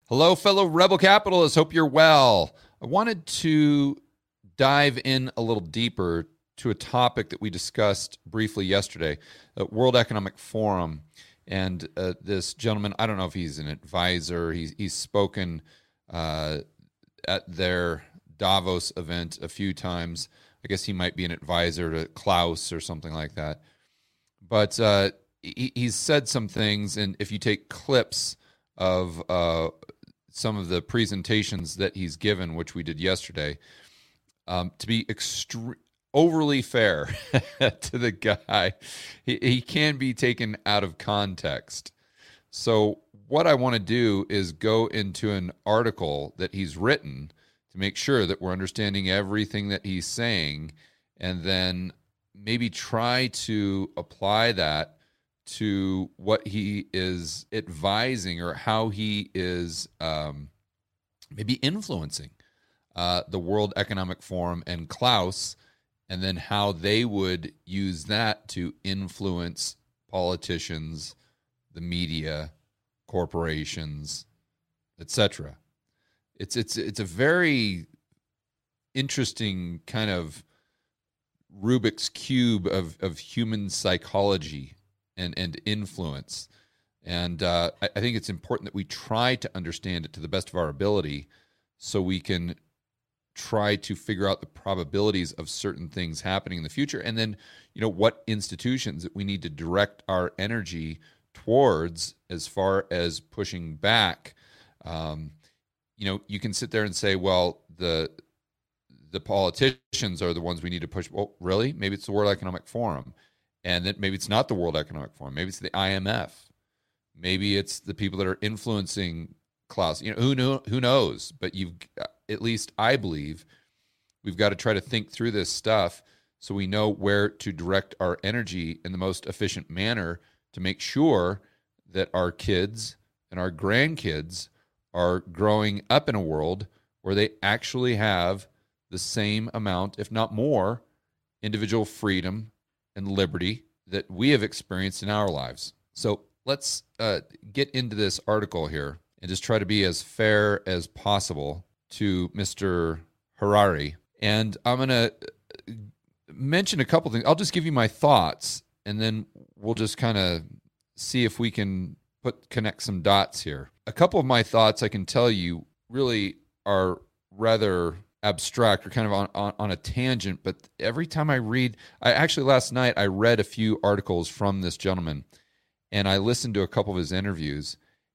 Hello, fellow rebel capitalists. Hope you're well. I wanted to dive in a little deeper to a topic that we discussed briefly yesterday at World Economic Forum. And this gentleman, I don't know if he's an advisor, he's spoken at their Davos event a few times. I guess he might be an advisor to Klaus or something like that. But he's said some things, and if you take clips of some of the presentations that he's given, which we did yesterday, to be overly fair to the guy, he can be taken out of context. So what I want to do is go into an article that he's written to make sure that we're understanding everything that he's saying, and then maybe try to apply that to what he is advising or how he is maybe influencing the World Economic Forum and Klaus, and then how they would use that to influence politicians, the media, corporations, etc. It's a very interesting kind of Rubik's Cube of human psychology and influence. And I think it's important that we try to understand it to the best of our ability so we can try to figure out the probabilities of certain things happening in the future. And then, what institutions that we need to direct our energy towards as far as pushing back. You can sit there and say, well, the politicians are the ones we need to push. Well, really? Maybe it's the World Economic Forum. And then maybe it's not the World Economic Forum. Maybe it's the IMF. Maybe it's the people that are influencing Klaus. Who knows? But at least I believe we've got to try to think through this stuff so we know where to direct our energy in the most efficient manner to make sure that our kids and our grandkids are growing up in a world where they actually have the same amount, if not more, individual freedom and liberty that we have experienced in our lives. So let's get into this article here and just try to be as fair as possible to Mr. Harari. And I'm going to mention a couple things. I'll just give you my thoughts, and then we'll just kind of see if we can connect some dots here. A couple of my thoughts I can tell you really are rather abstract or kind of on a tangent, but every time I read, last night I read a few articles from this gentleman, and I listened to a couple of his interviews,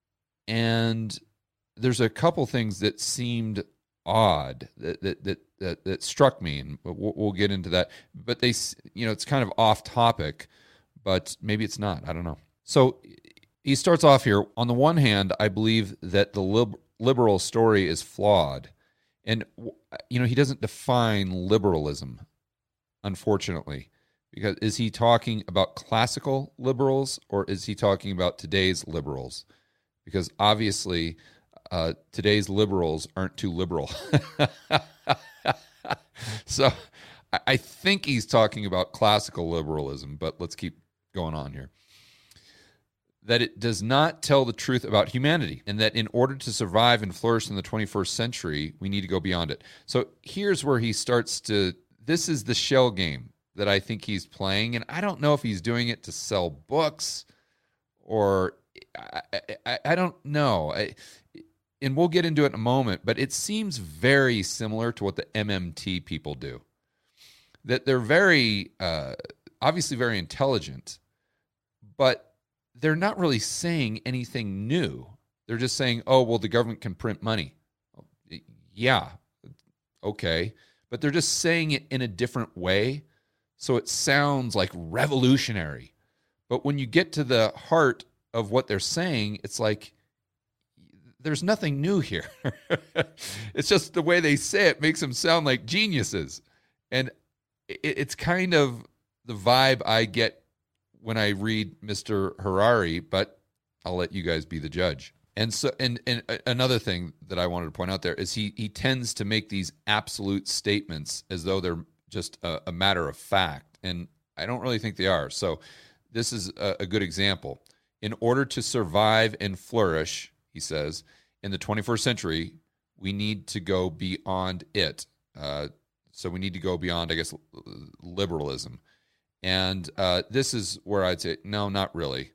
and there's a couple things that seemed odd that struck me, and we'll get into that. But it's kind of off topic, but maybe it's not. I don't know. So he starts off here. On the one hand, I believe that the liberal story is flawed. And, he doesn't define liberalism, unfortunately, because is he talking about classical liberals or is he talking about today's liberals? Because obviously today's liberals aren't too liberal. So I think he's talking about classical liberalism, but let's keep going on here. That it does not tell the truth about humanity, and that in order to survive and flourish in the 21st century, we need to go beyond it. So here's where he starts this is the shell game that I think he's playing, and I don't know if he's doing it to sell books or I don't know. And we'll get into it in a moment, but it seems very similar to what the MMT people do. That they're very, obviously very intelligent, but they're not really saying anything new. They're just saying, oh, well, the government can print money. Yeah, okay. But they're just saying it in a different way, so it sounds like revolutionary. But when you get to the heart of what they're saying, it's like, there's nothing new here. It's just the way they say it makes them sound like geniuses. And it's kind of the vibe I get when I read Mr. Harari, but I'll let you guys be the judge. And so, and another thing that I wanted to point out there is he tends to make these absolute statements as though they're just a matter of fact, and I don't really think they are. So this is a good example. In order to survive and flourish, he says, in the 21st century, we need to go beyond it. So we need to go beyond, I guess, liberalism. And this is where I'd say, no, not really.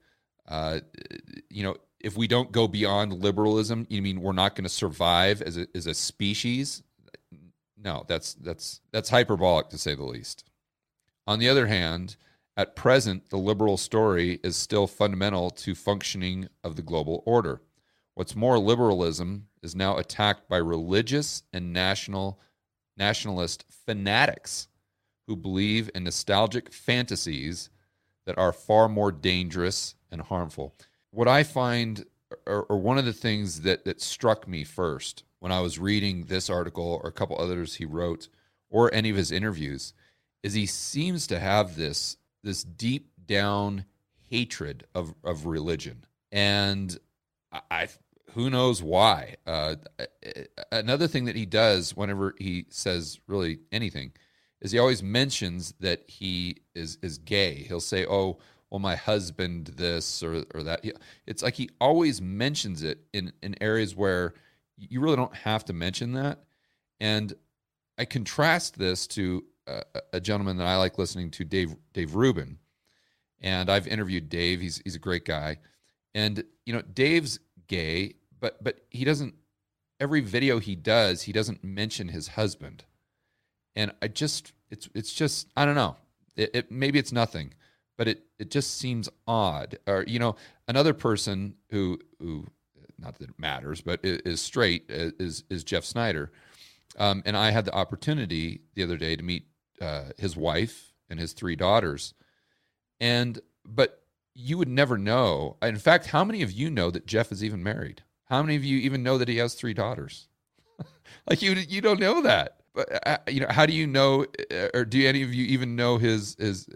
If we don't go beyond liberalism, you mean we're not going to survive as a species? No, that's hyperbolic to say the least. On the other hand, at present, the liberal story is still fundamental to functioning of the global order. What's more, liberalism is now attacked by religious and nationalist fanatics who believe in nostalgic fantasies that are far more dangerous and harmful. What I find, or one of the things that struck me first when I was reading this article or a couple others he wrote, or any of his interviews, is he seems to have this deep down hatred of religion. And who knows why. Another thing that he does whenever he says really anything is he always mentions that he is gay. He'll say, oh, well, my husband this or that. It's like he always mentions it in areas where you really don't have to mention that. And I contrast this to a gentleman that I like listening to, Dave Rubin. And I've interviewed Dave. He's a great guy. And, Dave's gay, but he doesn't, every video he does, he doesn't mention his husband. And it's just, I don't know. Maybe it's nothing, but it just seems odd. Or, another person who not that it matters, but is straight is Jeff Snyder. And I had the opportunity the other day to meet his wife and his 3 daughters. But you would never know. In fact, how many of you know that Jeff is even married? How many of you even know that he has 3 daughters? Like you don't know that. But how do you know, or do any of you even know his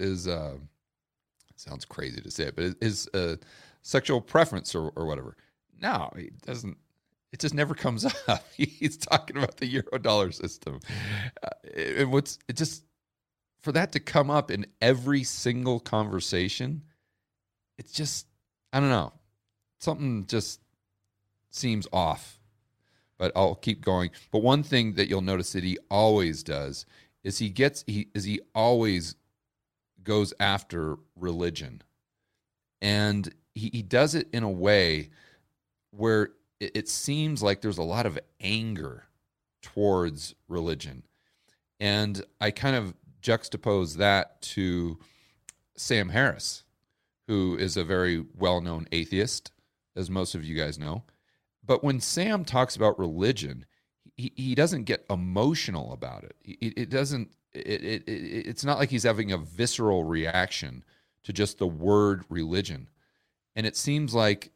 sounds crazy to say it, but his sexual preference or whatever? No, he doesn't. It just never comes up. He's talking about the Eurodollar system. For that to come up in every single conversation, it's just, I don't know. Something just seems off. But I'll keep going. But one thing that you'll notice that he always does is he always goes after religion. And he does it in a way where it seems like there's a lot of anger towards religion. And I kind of juxtapose that to Sam Harris, who is a very well-known atheist, as most of you guys know. But when Sam talks about religion, he doesn't get emotional about it. It's not like he's having a visceral reaction to just the word religion. And it seems like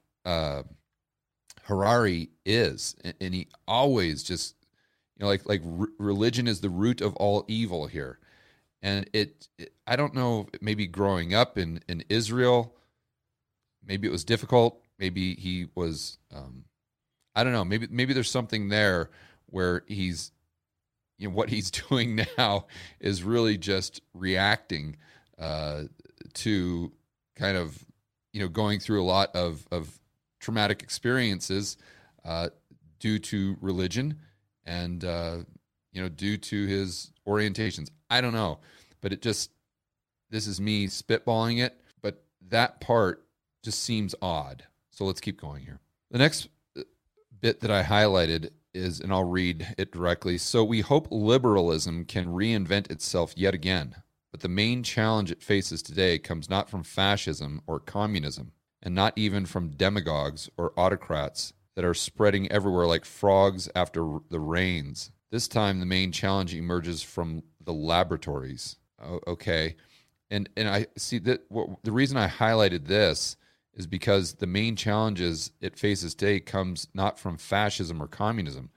Harari is, and he always just, religion is the root of all evil here. And I don't know, maybe growing up in Israel, maybe it was difficult. Maybe he was, I don't know, maybe there's something there where he's, what he's doing now is really just reacting to kind of, going through a lot of traumatic experiences due to religion and, due to his orientations. I don't know, but this is me spitballing it, but that part just seems odd. So let's keep going here. The next bit that I highlighted is, and I'll read it directly. So we hope liberalism can reinvent itself yet again, but the main challenge it faces today comes not from fascism or communism, and not even from demagogues or autocrats that are spreading everywhere like frogs after the rains. This time, the main challenge emerges from the laboratories. Okay. And I see that the reason I highlighted this is because the main challenges it faces today comes not from fascism or communism.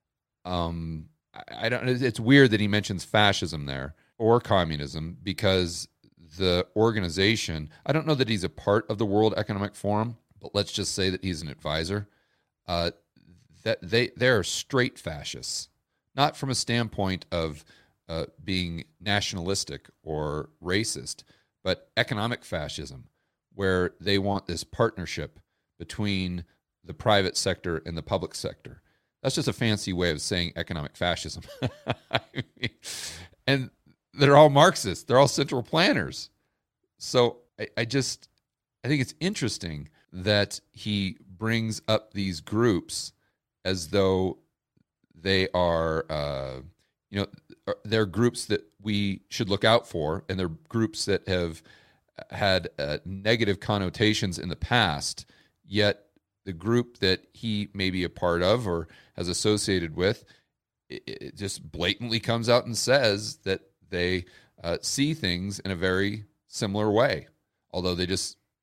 I don't. It's weird that he mentions fascism there or communism, because the organization, I don't know that he's a part of the World Economic Forum, but let's just say that he's an advisor. That they're straight fascists, not from a standpoint of being nationalistic or racist, but economic fascism, where they want this partnership between the private sector and the public sector. That's just a fancy way of saying economic fascism. I mean, and they're all Marxists. They're all central planners. So I think it's interesting that he brings up these groups as though they are, they're groups that we should look out for, and they're groups that have had negative connotations in the past, yet the group that he may be a part of or has associated with, it just blatantly comes out and says that they see things in a very similar way, although they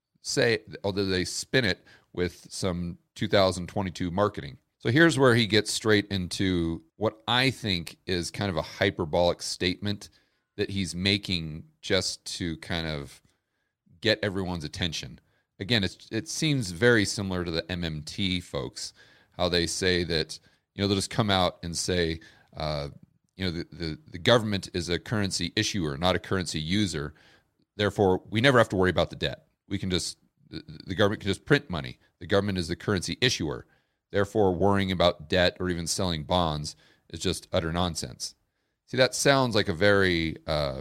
spin it with some 2022 marketing. So here's where he gets straight into what I think is kind of a hyperbolic statement that he's making just to kind of get everyone's attention. Again, it seems very similar to the MMT folks, how they say that, they'll just come out and say, the government is a currency issuer, not a currency user. Therefore, we never have to worry about the debt. The government can just print money. The government is the currency issuer. Therefore, worrying about debt or even selling bonds is just utter nonsense. See, that sounds like a very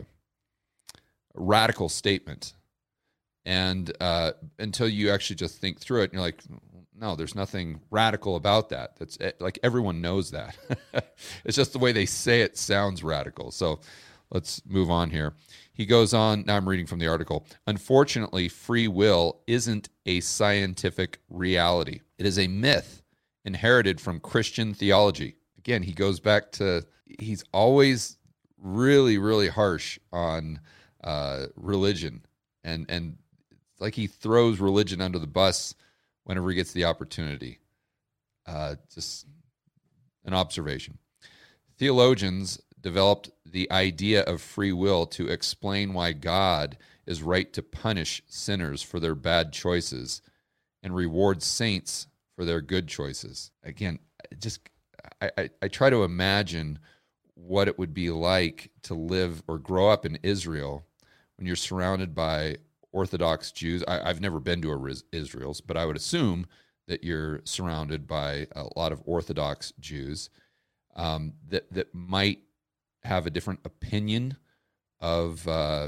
radical statement. And until you actually just think through it, and you're like, no, there's nothing radical about that. That's like everyone knows that. It's just the way they say it sounds radical. So let's move on here. He goes on, now I'm reading from the article. Unfortunately, free will isn't a scientific reality. It is a myth inherited from Christian theology. Again, he goes back to, he's always really, really harsh on religion. And like he throws religion under the bus whenever he gets the opportunity. Just an observation. Theologians developed the idea of free will to explain why God is right to punish sinners for their bad choices and reward saints for their good choices. Again, I try to imagine what it would be like to live or grow up in Israel when you're surrounded by Orthodox Jews. I've never been to Israel's, but I would assume that you're surrounded by a lot of Orthodox Jews that might have a different opinion of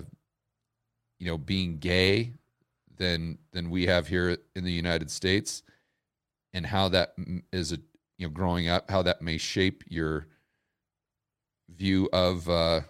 being gay than we have here in the United States, and how that is growing up, how that may shape your view of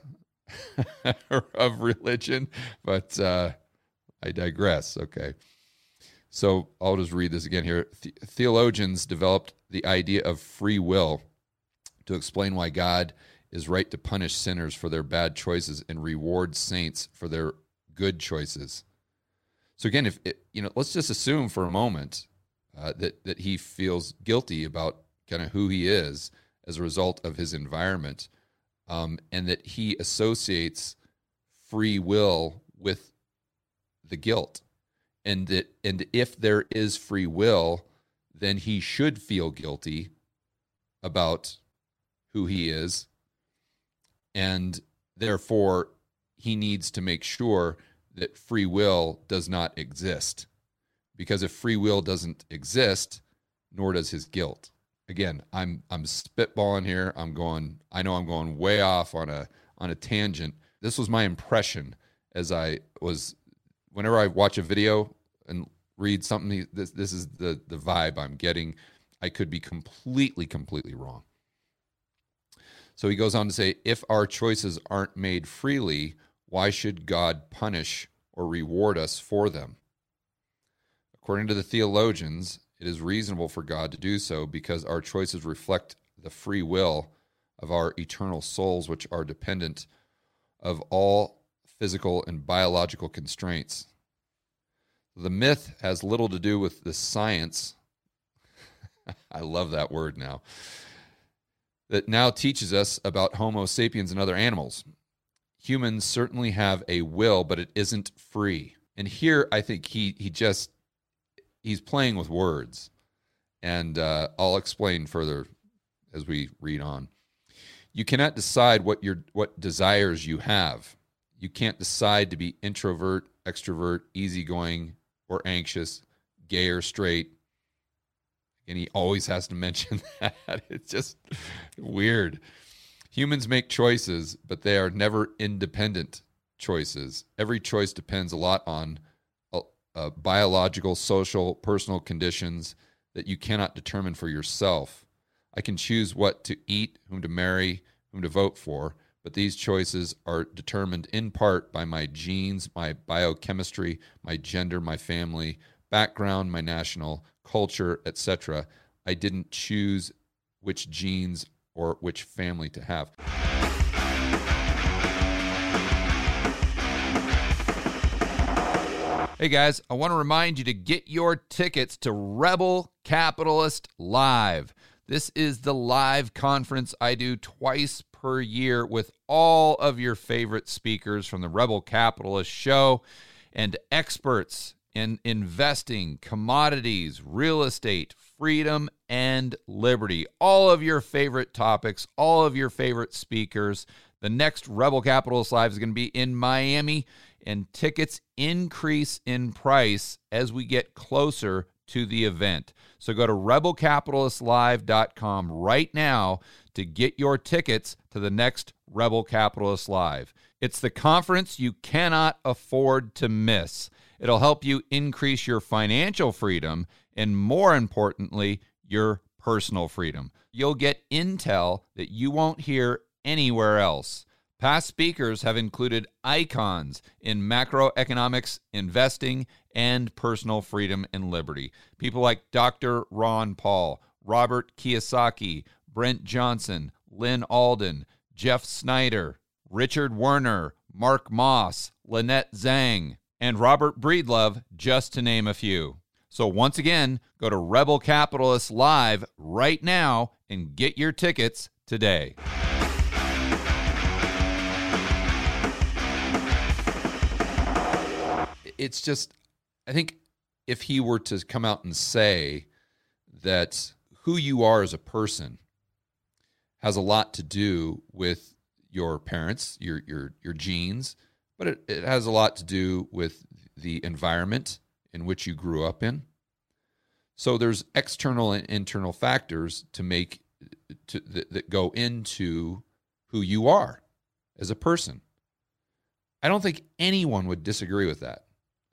of religion. But I digress. Okay. So I'll just read this again here. Theologians developed the idea of free will to explain why God is right to punish sinners for their bad choices and reward saints for their good choices. So again, let's just assume for a moment that he feels guilty about kind of who he is as a result of his environment, and that he associates free will with the guilt, and if there is free will, then he should feel guilty about who he is, and therefore he needs to make sure that free will does not exist, because if free will doesn't exist, nor does his guilt. Again, I'm spitballing here. I know I'm going way off on a tangent. This was my impression as I was. Whenever I watch a video and read something, this is the vibe I'm getting. I could be completely wrong. So he goes on to say, if our choices aren't made freely, why should God punish or reward us for them? According to the theologians, it is reasonable for God to do so because our choices reflect the free will of our eternal souls, which are dependent of all physical and biological constraints. The myth has little to do with the science. I love that word now. That now teaches us about Homo sapiens and other animals. Humans certainly have a will, but it isn't free. And here I think he's playing with words. And I'll explain further as we read on. You cannot decide what desires you have. You can't decide to be introvert, extrovert, easygoing, or anxious, gay or straight, And he always has to mention that. It's just weird. Humans make choices, but they are never independent choices. Every choice depends a lot on biological, social, personal conditions that you cannot determine for yourself. I can choose what to eat, whom to marry, whom to vote for, but these choices are determined in part by my genes, my biochemistry, my gender, my family, background, my national culture, etc. I didn't choose which genes or which family to have. Hey guys, I want to remind you to get your tickets to Rebel Capitalist Live. This is the live conference I do twice per year with all of your favorite speakers from the Rebel Capitalist Show and experts in investing, commodities, real estate, freedom, and liberty. All of your favorite topics, all of your favorite speakers. The next Rebel Capitalist Live is going to be in Miami, and tickets increase in price as we get closer to the event. So go to rebelcapitalistlive.com right now to get your tickets to the next Rebel Capitalist Live. It's the conference you cannot afford to miss. It'll help you increase your financial freedom and, more importantly, your personal freedom. You'll get intel that you won't hear anywhere else. Past speakers have included icons in macroeconomics, investing, and personal freedom and liberty. People like Dr. Ron Paul, Robert Kiyosaki, Brent Johnson, Lynn Alden, Jeff Snyder, Richard Werner, Mark Moss, Lynette Zhang, and Robert Breedlove, just to name a few. So once again, go to Rebel Capitalist Live right now and get your tickets today. It's just, I think if he were to come out and say that who you are as a person has a lot to do with your parents, your genes, but it has a lot to do with the environment in which you grew up in. So there's external and internal factors that go into who you are as a person. I don't think anyone would disagree with that.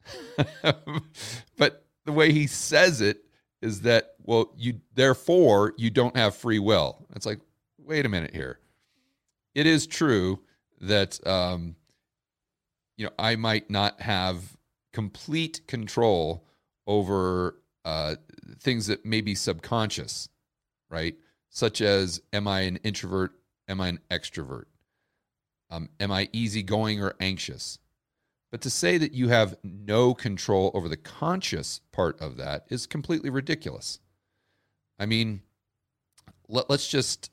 But the way he says it is that, well, therefore you don't have free will. It's like, wait a minute here. It is true that I might not have complete control over things that may be subconscious, right? Such as, am I an introvert? Am I an extrovert? Am I easygoing or anxious? But to say that you have no control over the conscious part of that is completely ridiculous. I mean, let's just,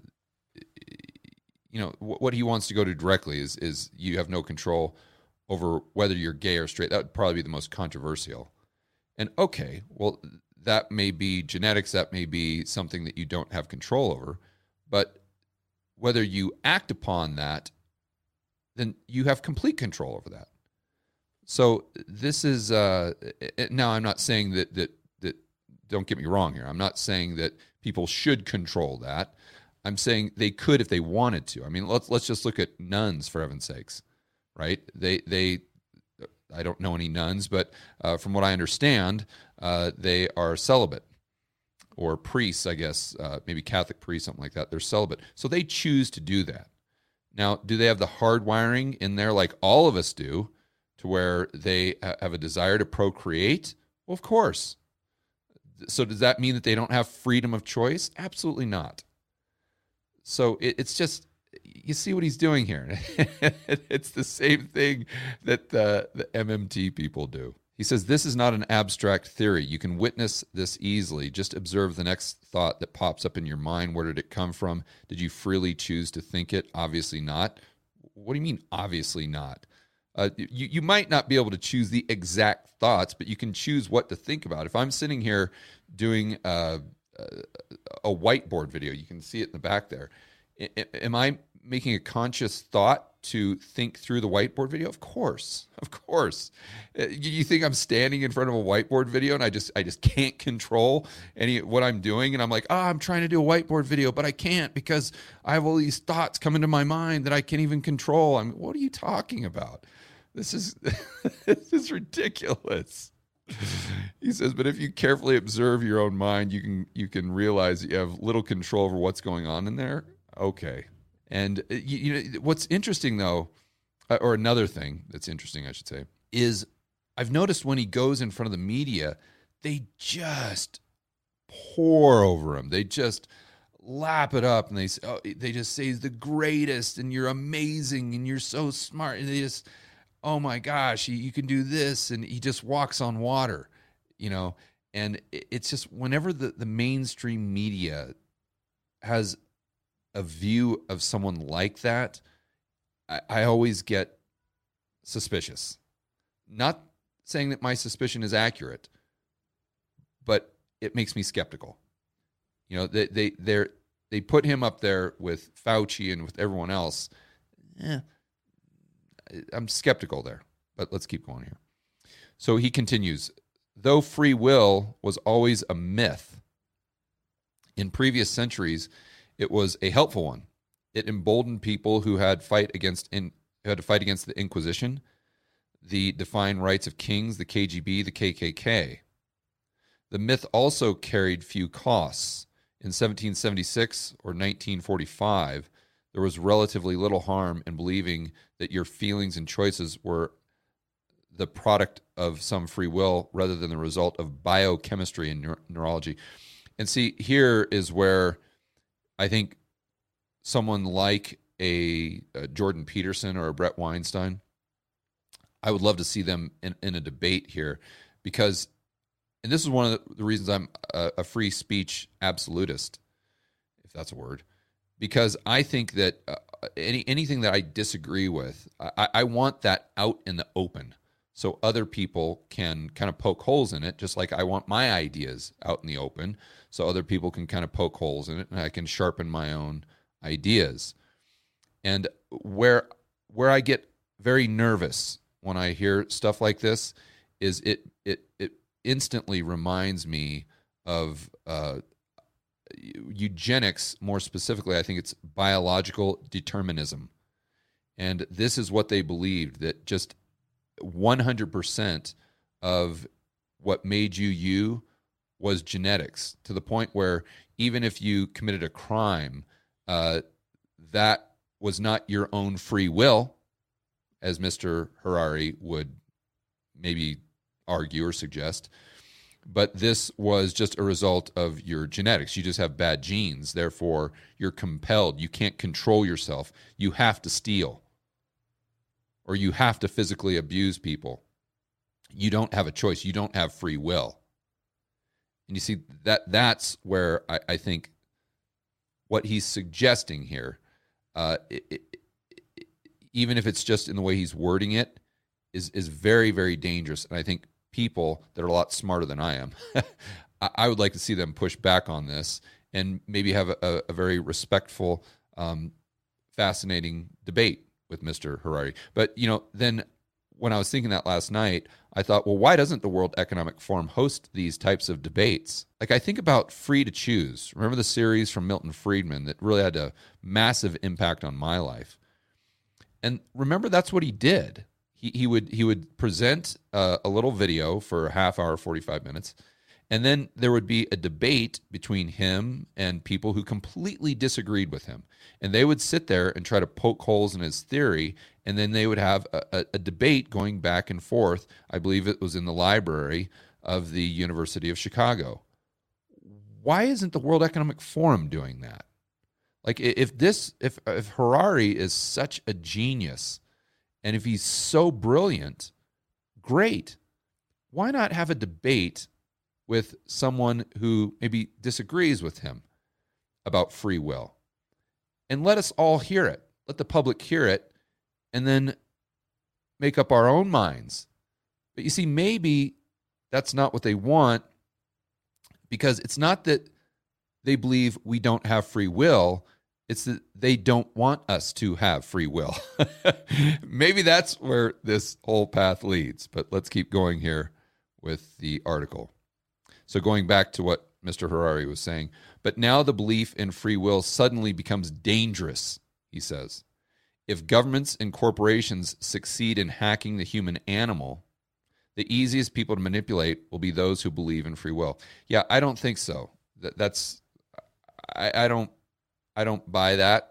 what he wants to go to directly is you have no control over whether you're gay or straight. That would probably be the most controversial. And okay, well, that may be genetics, that may be something that you don't have control over, but whether you act upon that, then you have complete control over that. So this is, now I'm not saying that don't get me wrong here. I'm not saying that people should control that. I'm saying they could if they wanted to. I mean, let's just look at nuns, for heaven's sakes, right? They I don't know any nuns, but from what I understand, they are celibate, or priests, I guess, maybe Catholic priests, something like that. They're celibate. So they choose to do that. Now, do they have the hard wiring in there like all of us do, to where they have a desire to procreate? Well, of course. So does that mean that they don't have freedom of choice? Absolutely not. So it's just, you see what he's doing here. It's the same thing that the MMT people do. He says, this is not an abstract theory. You can witness this easily. Just observe the next thought that pops up in your mind. Where did it come from? Did you freely choose to think it? Obviously not. What do you mean, obviously not? You might not be able to choose the exact thoughts, but you can choose what to think about. If I'm sitting here doing a whiteboard video, you can see it in the back there. Am I making a conscious thought to think through the whiteboard video? Of course. You think I'm standing in front of a whiteboard video and I just can't control what I'm doing, and I'm like, I'm trying to do a whiteboard video, but I can't because I have all these thoughts come into my mind that I can't even control. What are you talking about? This is this is ridiculous. He says, but if you carefully observe your own mind, you can realize that you have little control over what's going on in there. Okay. And you know what's interesting though, or another thing that's interesting, I should say, is I've noticed when he goes in front of the media, they just pour over him. They just lap it up, and they just say he's the greatest, and you're amazing, and you're so smart, and they just, oh my gosh, you can do this, and he just walks on water, you know. And it's just whenever the mainstream media has a view of someone like that, I always get suspicious. Not saying that my suspicion is accurate, but it makes me skeptical. You know, they put him up there with Fauci and with everyone else. I'm skeptical there, but let's keep going here. So he continues, though free will was always a myth, in previous centuries, it was a helpful one. It emboldened people who had to fight against the Inquisition, the defined rights of kings, the KGB, the KKK. The myth also carried few costs. In 1776 or 1945, there was relatively little harm in believing that your feelings and choices were the product of some free will rather than the result of biochemistry and neurology. And see, here is where I think someone like a Jordan Peterson or a Brett Weinstein, I would love to see them in a debate here, because, and this is one of the reasons I'm a free speech absolutist, if that's a word, because I think that anything that I disagree with, I want that out in the open so other people can kind of poke holes in it, just like I want my ideas out in the open so other people can kind of poke holes in it and I can sharpen my own ideas. And where I get very nervous when I hear stuff like this is it instantly reminds me of eugenics. More specifically, I think it's biological determinism. And this is what they believed, that just 100% of what made you was genetics, to the point where even if you committed a crime, that was not your own free will, as Mr. Harari would maybe argue or suggest, but this was just a result of your genetics. You just have bad genes, therefore you're compelled. You can't control yourself. You have to steal, or you have to physically abuse people. You don't have a choice. You don't have free will. And you see, that's where I think what he's suggesting here, even if it's just in the way he's wording it, is very, very dangerous. And I think people that are a lot smarter than I am, I would like to see them push back on this and maybe have a very respectful, fascinating debate with Mr. Harari. But, you know, then when I was thinking that last night, I thought, well, why doesn't the World Economic Forum host these types of debates? Like, I think about Free to Choose. Remember the series from Milton Friedman that really had a massive impact on my life? And remember, that's what he did. He would present a little video for a half hour, 45 minutes, and then there would be a debate between him and people who completely disagreed with him. And they would sit there and try to poke holes in his theory, and then they would have a debate going back and forth. I believe it was in the library of the University of Chicago. Why isn't the World Economic Forum doing that? Like, if Harari is such a genius, and if he's so brilliant, great. Why not have a debate with someone who maybe disagrees with him about free will? And let us all hear it. Let the public hear it, and then make up our own minds. But you see, maybe that's not what they want, because it's not that they believe we don't have free will. It's that they don't want us to have free will. Maybe that's where this whole path leads, but let's keep going here with the article. So going back to what Mr. Harari was saying, but now the belief in free will suddenly becomes dangerous, he says. If governments and corporations succeed in hacking the human animal, the easiest people to manipulate will be those who believe in free will. Yeah, I don't think so. I don't buy that.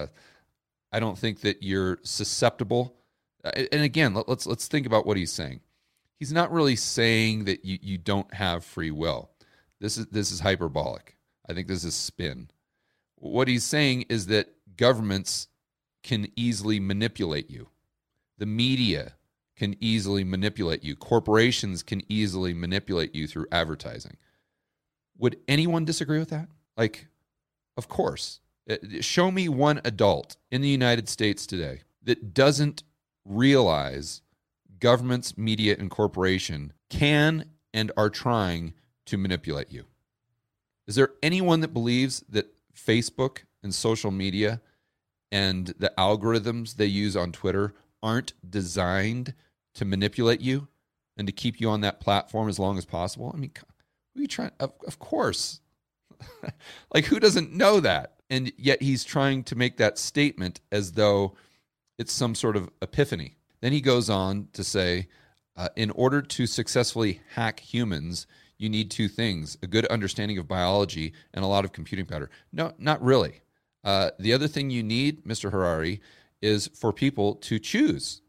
I don't think that you're susceptible. And again, let's think about what he's saying. He's not really saying that you don't have free will. This is hyperbolic. I think this is spin. What he's saying is that governments can easily manipulate you. The media can easily manipulate you. Corporations can easily manipulate you through advertising. Would anyone disagree with that? Like, of course. Show me one adult in the United States today that doesn't realize governments, media, and corporation can and are trying to manipulate you. Is there anyone that believes that Facebook and social media and the algorithms they use on Twitter aren't designed to manipulate you and to keep you on that platform as long as possible? I mean, who are you trying? Of course. Like, who doesn't know that? And yet he's trying to make that statement as though it's some sort of epiphany. Then he goes on to say, in order to successfully hack humans, you need two things: a good understanding of biology and a lot of computing power. No, not really. The other thing you need, Mr. Harari, is for people to choose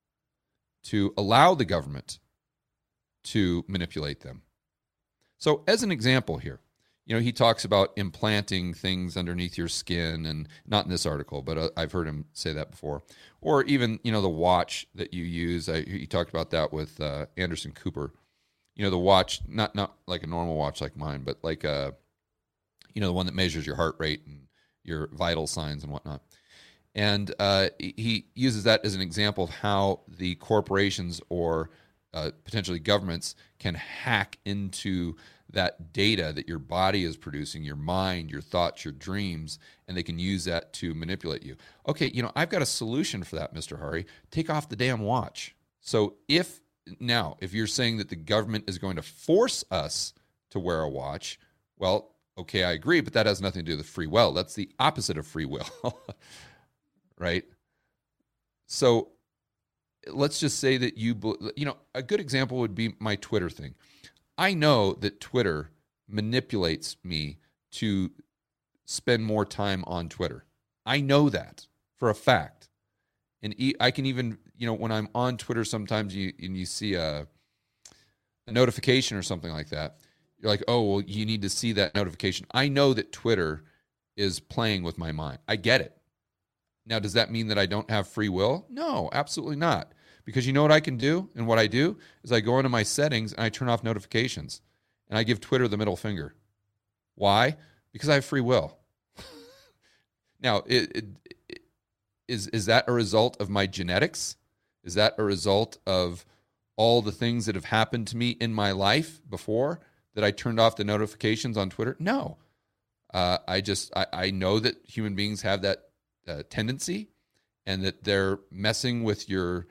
to allow the government to manipulate them. So as an example here, he talks about implanting things underneath your skin, and not in this article, but I've heard him say that before. Or even, the watch that you use. He talked about that with Anderson Cooper. The watch, not like a normal watch like mine, but like, the one that measures your heart rate and your vital signs and whatnot. And he uses that as an example of how the corporations or potentially governments can hack into that data that your body is producing, your mind, your thoughts, your dreams, and they can use that to manipulate you. Okay, I've got a solution for that, Mr. Hari. Take off the damn watch. So if you're saying that the government is going to force us to wear a watch, well, okay, I agree, but that has nothing to do with free will. That's the opposite of free will, right? So let's just say that a good example would be my Twitter thing. I know that Twitter manipulates me to spend more time on Twitter. I know that for a fact. And I can even, when I'm on Twitter, sometimes you see a notification or something like that. You're like, oh, well, you need to see that notification. I know that Twitter is playing with my mind. I get it. Now, does that mean that I don't have free will? No, absolutely not. Because you know what I can do? And what I do is I go into my settings and I turn off notifications. And I give Twitter the middle finger. Why? Because I have free will. Now, is that a result of my genetics? Is that a result of all the things that have happened to me in my life before that I turned off the notifications on Twitter? No. I know that human beings have that tendency, and that they're messing with your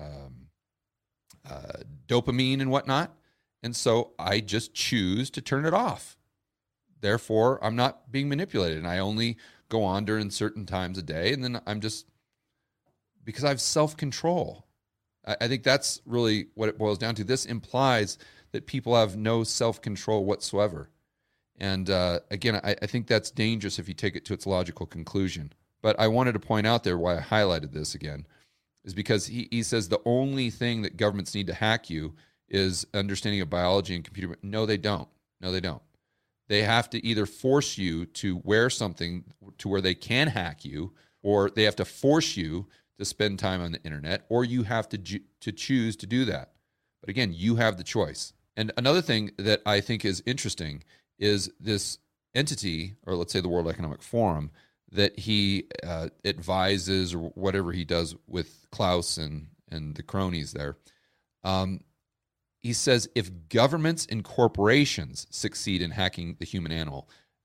dopamine and whatnot. And so I just choose to turn it off. Therefore, I'm not being manipulated. And I only go on during certain times a day. And then because I have self-control. I think that's really what it boils down to. This implies that people have no self-control whatsoever. And again, I think that's dangerous if you take it to its logical conclusion. But I wanted to point out there why I highlighted this again is because he says the only thing that governments need to hack you is understanding of biology and computer. No, they don't. No, they don't. They have to either force you to wear something to where they can hack you, or they have to force you to spend time on the internet, or you have to choose to do that. But again, you have the choice. And another thing that I think is interesting is this entity, or let's say the World Economic Forum, that he advises or whatever he does with Klaus and the cronies there. He says if governments and corporations succeed in hacking the human animal,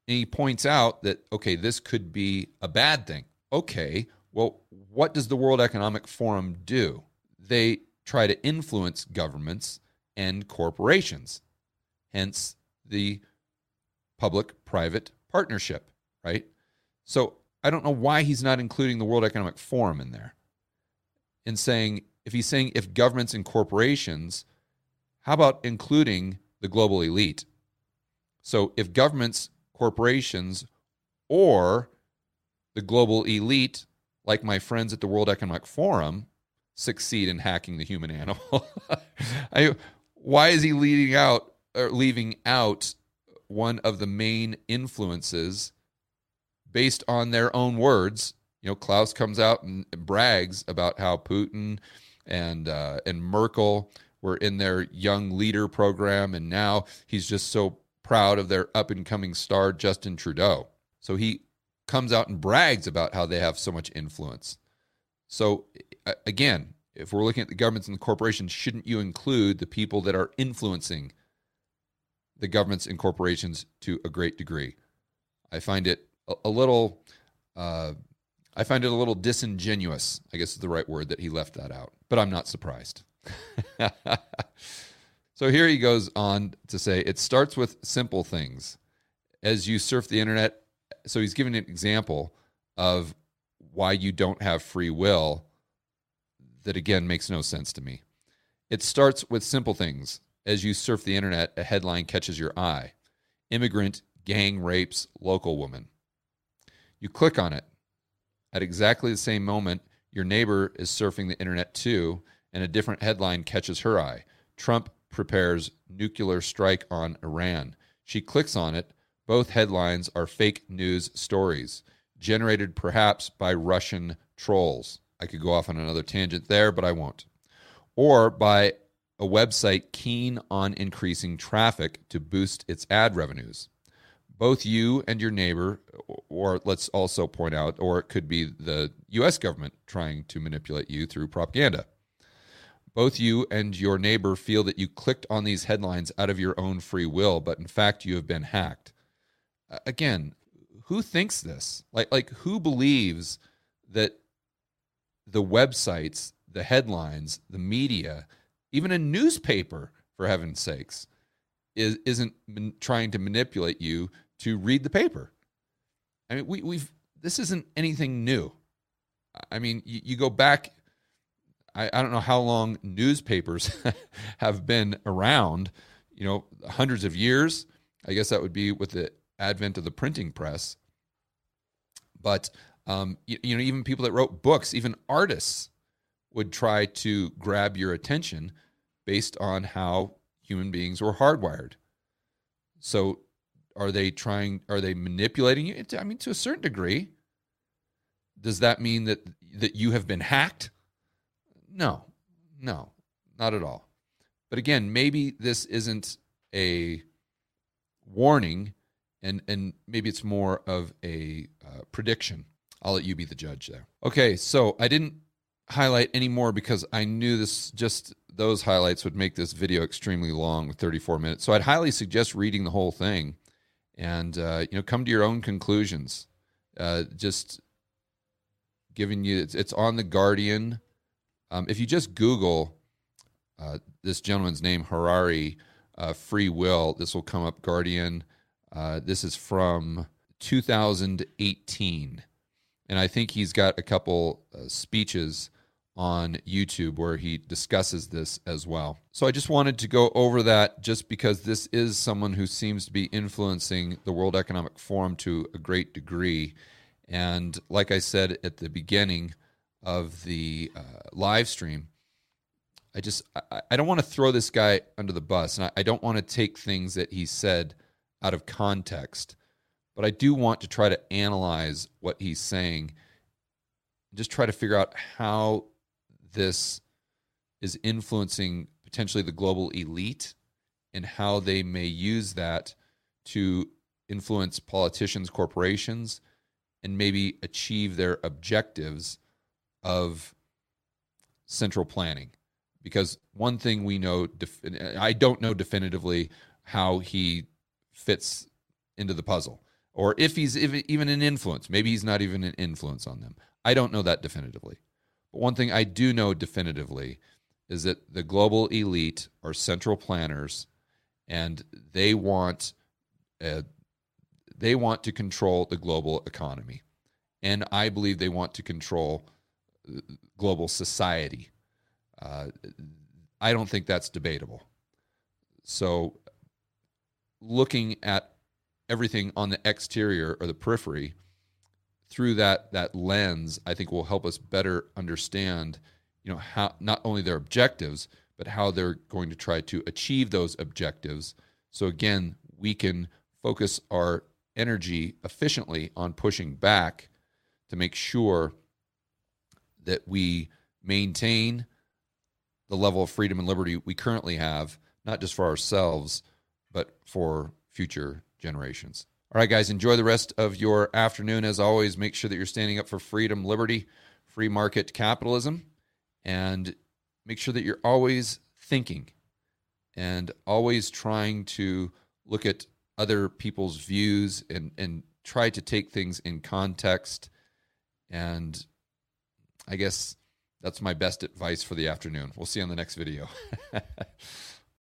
he points out that, okay, this could be a bad thing. Okay, well, what does the World Economic Forum do? They try to influence governments and corporations, hence the public-private partnership, right? So I don't know why he's not including the World Economic Forum in there. In saying, if he's saying if governments and corporations, how about including the global elite? So if governments, corporations, or the global elite, like my friends at the World Economic Forum, succeed in hacking the human animal, why is he leaving out one of the main influences based on their own words? You know, Klaus comes out and brags about how Putin and Merkel were in their young leader program, and now he's just so proud of their up-and-coming star, Justin Trudeau. So he comes out and brags about how they have so much influence. So again, if we're looking at the governments and the corporations, shouldn't you include the people that are influencing the governments and corporations to a great degree? I find it a little disingenuous, I guess is the right word, that he left that out. But I'm not surprised. So here he goes on to say, it starts with simple things. As you surf the internet, so he's giving an example of why you don't have free will that, again, makes no sense to me. It starts with simple things. As you surf the internet, a headline catches your eye. Immigrant gang rapes local woman. You click on it. At exactly the same moment, your neighbor is surfing the internet too, and a different headline catches her eye. Trump prepares nuclear strike on Iran. She clicks on it. Both headlines are fake news stories, generated perhaps by Russian trolls. I could go off on another tangent there, but I won't. Or by a website keen on increasing traffic to boost its ad revenues. Both you and your neighbor, or let's also point out, or it could be the U.S. government trying to manipulate you through propaganda. Both you and your neighbor feel that you clicked on these headlines out of your own free will, but in fact you have been hacked. Again, who thinks this? Like who believes that the websites, the headlines, the media, even a newspaper, for heaven's sakes, isn't trying to manipulate you to read the paper? I mean, this isn't anything new. I mean, you go back. I don't know how long newspapers have been around. You know, hundreds of years. I guess that would be with the advent of the printing press. But you know, even people that wrote books, even artists, would try to grab your attention based on how human beings were hardwired. So are they manipulating you? I mean, to a certain degree. Does that mean that you have been hacked? No, not at all. But again, maybe this isn't a warning, and maybe it's more of a prediction. I'll let you be the judge there. Okay, so I didn't highlight any more because I knew those highlights would make this video extremely long with 34 minutes. So I'd highly suggest reading the whole thing and come to your own conclusions. Just giving you, it's on The Guardian. If you just Google this gentleman's name, Harari, free will, this will come up. Guardian. This is from 2018. And I think he's got a couple speeches on YouTube where he discusses this as well. So I just wanted to go over that just because this is someone who seems to be influencing the World Economic Forum to a great degree. And like I said at the beginning of the live stream, I don't want to throw this guy under the bus, and I don't want to take things that he said out of context, but I do want to try to analyze what he's saying, just try to figure out how this is influencing potentially the global elite and how they may use that to influence politicians, corporations, and maybe achieve their objectives of central planning. Because one thing we know, I don't know definitively how he fits into the puzzle. or if he's even an influence. Maybe he's not even an influence on them. I don't know that definitively. But one thing I do know definitively is that the global elite are central planners, and they want to control the global economy. And I believe they want to control global society. I don't think that's debatable. So looking at everything on the exterior or the periphery through that lens, I think will help us better understand, how not only their objectives, but how they're going to try to achieve those objectives. So again, we can focus our energy efficiently on pushing back to make sure that we maintain the level of freedom and liberty we currently have, not just for ourselves, but for future generations. All right, guys, enjoy the rest of your afternoon. As always, make sure that you're standing up for freedom, liberty, free market capitalism, and make sure that you're always thinking and always trying to look at other people's views and try to take things in context. And I guess that's my best advice for the afternoon. We'll see you on the next video.